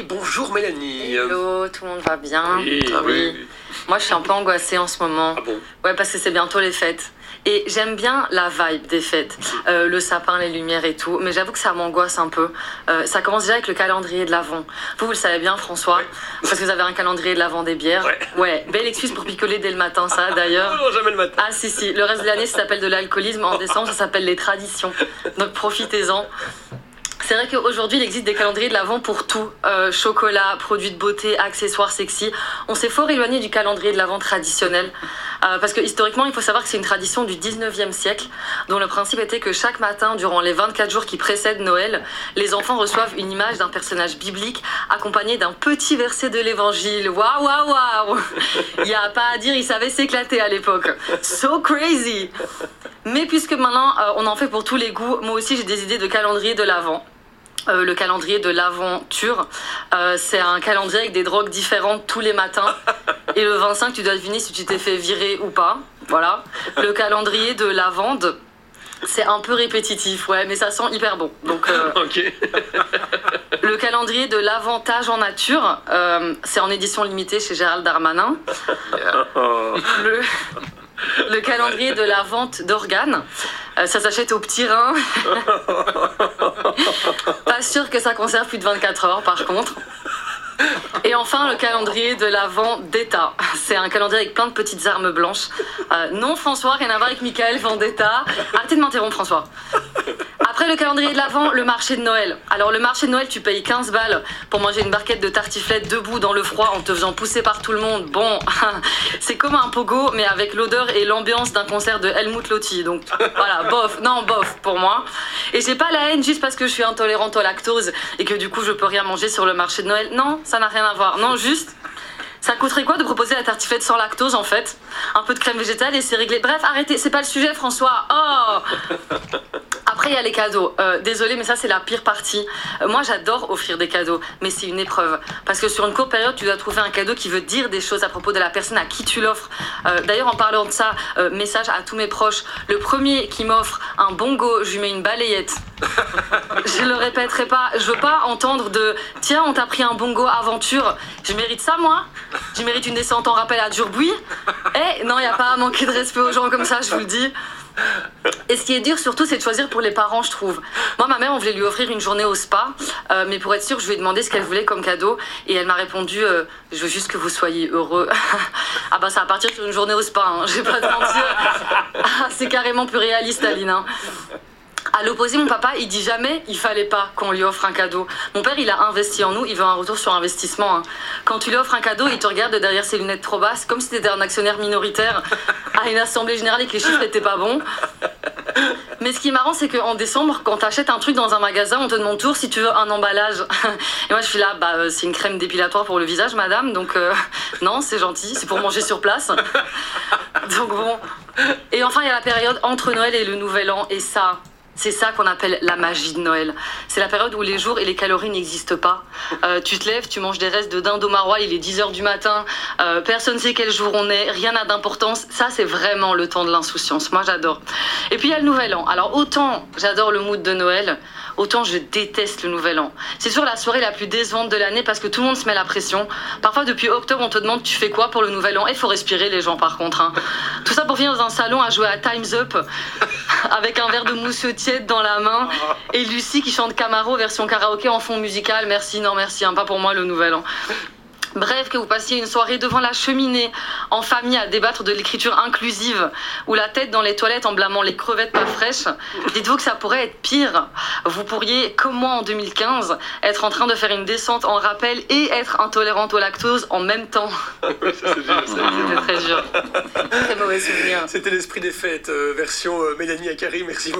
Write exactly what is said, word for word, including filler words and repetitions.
Oui, bonjour Mélanie. Hello, tout le monde va bien? Oui, ah, oui. oui. Moi, je suis un peu angoissée en ce moment. Ah bon? Ouais, parce que c'est bientôt les fêtes. Et j'aime bien la vibe des fêtes, euh, le sapin, les lumières et tout, mais j'avoue que ça m'angoisse un peu. Euh, ça commence déjà avec le calendrier de l'Avent. Vous, vous le savez bien, François, ouais. Parce que vous avez un calendrier de l'Avent des bières. Ouais. ouais, belle excuse pour picoler dès le matin, ça, d'ailleurs. Non, jamais le matin. Ah si, si, le reste de l'année, ça s'appelle de l'alcoolisme. En décembre, ça s'appelle les traditions. Donc profitez-en. C'est vrai qu'aujourd'hui, il existe des calendriers de l'Avent pour tout. Euh, chocolat, produits de beauté, accessoires sexy. On s'est fort éloigné du calendrier de l'Avent traditionnel. Euh, parce que historiquement, il faut savoir que c'est une tradition du dix-neuvième siècle, dont le principe était que chaque matin, durant les vingt-quatre jours qui précèdent Noël, les enfants reçoivent une image d'un personnage biblique accompagné d'un petit verset de l'évangile. Waouh, waouh, waouh! Il n'y a pas à dire, ils savaient s'éclater à l'époque. So crazy! Mais puisque maintenant, euh, on en fait pour tous les goûts, moi aussi j'ai des idées de calendrier de l'Avent. Euh, le calendrier de l'aventure, euh, c'est un calendrier avec des drogues différentes tous les matins. Et le vingt-cinq, tu dois deviner si tu t'es fait virer ou pas. Voilà. Le calendrier de lavande, c'est un peu répétitif, ouais, mais ça sent hyper bon. Donc, euh, ok. le calendrier de l'avantage en nature, euh, c'est en édition limitée chez Gérald Darmanin. Le... Le calendrier de la vente d'organes, euh, ça s'achète au petit rein. Pas sûr que ça conserve plus de vingt-quatre heures par contre. Et enfin, le calendrier de l'Avent d'État. C'est un calendrier avec plein de petites armes blanches. Euh, non, François, rien à voir avec Michael Vendetta. Arrêtez de m'interrompre, François. Après le calendrier de l'Avent, le marché de Noël. Alors, le marché de Noël, tu payes quinze balles pour manger une barquette de tartiflette debout dans le froid en te faisant pousser par tout le monde. Bon, c'est comme un pogo, mais avec l'odeur et l'ambiance d'un concert de Helmut Lotti. Donc, voilà, bof. Non, bof, pour moi. Et j'ai pas la haine juste parce que je suis intolérante au lactose et que du coup, je peux rien manger sur le marché de Noël. Non, ça n'a rien à voir. Non, juste... Ça coûterait quoi de proposer la tartiflette sans lactose en fait? Un peu de crème végétale et c'est réglé. Bref, arrêtez, c'est pas le sujet François. Oh! Après il y a les cadeaux. Euh, désolée mais ça c'est la pire partie. Euh, moi j'adore offrir des cadeaux, mais c'est une épreuve. Parce que sur une courte période tu dois trouver un cadeau qui veut dire des choses à propos de la personne à qui tu l'offres. Euh, d'ailleurs en parlant de ça, euh, message à tous mes proches. Le premier qui m'offre un bongo, je lui mets une balayette. Je le répéterai pas. Je veux pas entendre de tiens on t'a pris un bongo aventure. Je mérite ça moi? Je mérite une descente en rappel à Durbuy. Eh non, il n'y a pas à manquer de respect aux gens comme ça, je vous le dis. Et ce qui est dur surtout, c'est de choisir pour les parents, je trouve. Moi, ma mère, on voulait lui offrir une journée au spa, euh, mais pour être sûre, je lui ai demandé ce qu'elle voulait comme cadeau, et elle m'a répondu euh, je veux juste que vous soyez heureux. Ah bah ça va partir sur une journée au spa, hein, je vais pas te mentir. Ah, c'est carrément plus réaliste, Aline. Hein. À l'opposé, mon papa, il dit jamais il fallait pas qu'on lui offre un cadeau. Mon père, il a investi en nous, il veut un retour sur investissement. Hein. Quand tu lui offres un cadeau, il te regarde derrière ses lunettes trop basses, comme si t'étais un actionnaire minoritaire à une assemblée générale et que les chiffres n'étaient pas bons. Mais ce qui est marrant, c'est qu'en décembre, quand t'achètes un truc dans un magasin, on te demande toujours si tu veux un emballage. Et moi, je suis là, bah, euh, c'est une crème dépilatoire pour le visage, madame, donc euh, non, c'est gentil, c'est pour manger sur place. Donc bon. Et enfin, il y a la période entre Noël et le Nouvel An, et ça... C'est ça qu'on appelle la magie de Noël. C'est la période où les jours et les calories n'existent pas. Euh, tu te lèves, tu manges des restes de dinde au maroilles, il est dix heures du matin, euh, personne ne sait quel jour on est, rien n'a d'importance. Ça, c'est vraiment le temps de l'insouciance. Moi, j'adore. Et puis, il y a le Nouvel An. Alors, autant j'adore le mood de Noël, autant je déteste le Nouvel An. C'est toujours la soirée la plus décevante de l'année parce que tout le monde se met la pression. Parfois, depuis octobre, on te demande tu fais quoi pour le Nouvel An. Et il faut respirer, les gens, par contre. Hein. Tout ça pour venir dans un salon à jouer à Time's Up avec un verre de mousse tiède dans la main et Lucie qui chante Camaro version karaoké en fond musical. Merci, non merci, hein, pas pour moi le Nouvel An. Bref, que vous passiez une soirée devant la cheminée, en famille, à débattre de l'écriture inclusive, ou la tête dans les toilettes en blâmant les crevettes pas fraîches, dites-vous que ça pourrait être pire. Vous pourriez, comme moi en deux mille quinze, être en train de faire une descente en rappel et être intolérante au lactose en même temps. C'était très dur. Très mauvais souvenir. C'était l'esprit des fêtes, euh, version euh, Mélanie Akari, merci beaucoup.